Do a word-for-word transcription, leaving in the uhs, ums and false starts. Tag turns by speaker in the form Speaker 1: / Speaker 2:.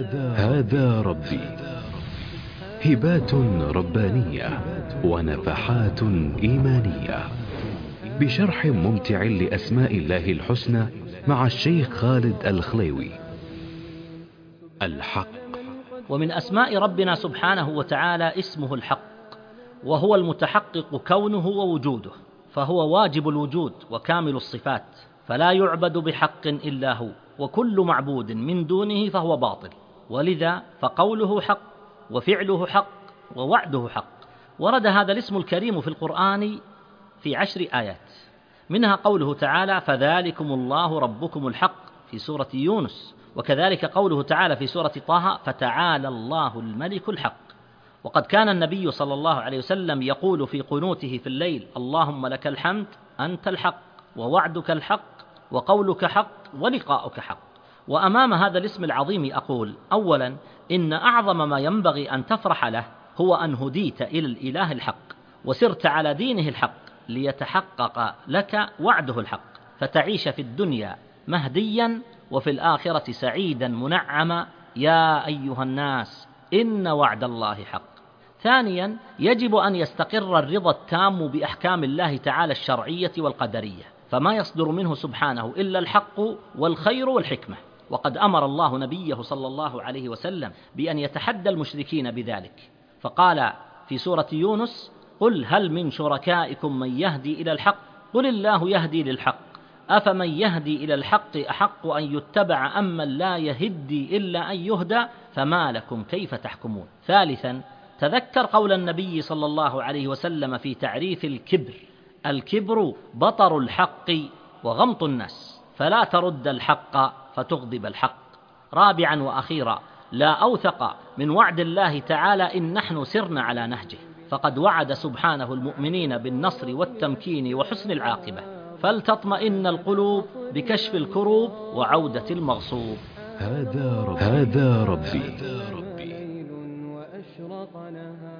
Speaker 1: هذا ربي. هبات ربانية ونفحات إيمانية بشرح ممتع لأسماء الله الحسنى مع الشيخ خالد الخليوي. الحق.
Speaker 2: ومن أسماء ربنا سبحانه وتعالى اسمه الحق، وهو المتحقق كونه ووجوده، فهو واجب الوجود وكامل الصفات، فلا يعبد بحق إلا هو، وكل معبود من دونه فهو باطل، ولذا فقوله حق وفعله حق ووعده حق. ورد هذا الاسم الكريم في القرآن في عشر آيات، منها قوله تعالى فذلكم الله ربكم الحق في سورة يونس، وكذلك قوله تعالى في سورة طه فتعالى الله الملك الحق. وقد كان النبي صلى الله عليه وسلم يقول في قنوته في الليل اللهم لك الحمد أنت الحق ووعدك الحق وقولك حق ولقاؤك حق. وأمام هذا الاسم العظيم أقول أولا إن أعظم ما ينبغي أن تفرح له هو أن هديت إلى الإله الحق وسرت على دينه الحق ليتحقق لك وعده الحق، فتعيش في الدنيا مهديا وفي الآخرة سعيدا منعما. يا أيها الناس إن وعد الله حق. ثانيا يجب أن يستقر الرضا التام بأحكام الله تعالى الشرعية والقدرية، فما يصدر منه سبحانه إلا الحق والخير والحكمة. وقد أمر الله نبيه صلى الله عليه وسلم بأن يتحدى المشركين بذلك، فقال في سورة يونس قل هل من شركائكم من يهدي إلى الحق قل الله يهدي للحق أفمن يهدي إلى الحق أحق أن يتبع أم من لا يهدي إلا أن يهدى فما لكم كيف تحكمون. ثالثا تذكر قول النبي صلى الله عليه وسلم في تعريف الكبر: الكبر بطر الحق وغمط الناس، فلا ترد الحق فتغضب الحق. رابعا وأخيرا لا أوثق من وعد الله تعالى إن نحن سرنا على نهجه، فقد وعد سبحانه المؤمنين بالنصر والتمكين وحسن العاقبة، فلتطمئن القلوب بكشف الكروب وعودة المغصوب.
Speaker 1: هذا ربي. هذا ربي.
Speaker 3: ليل وأشرق نهار.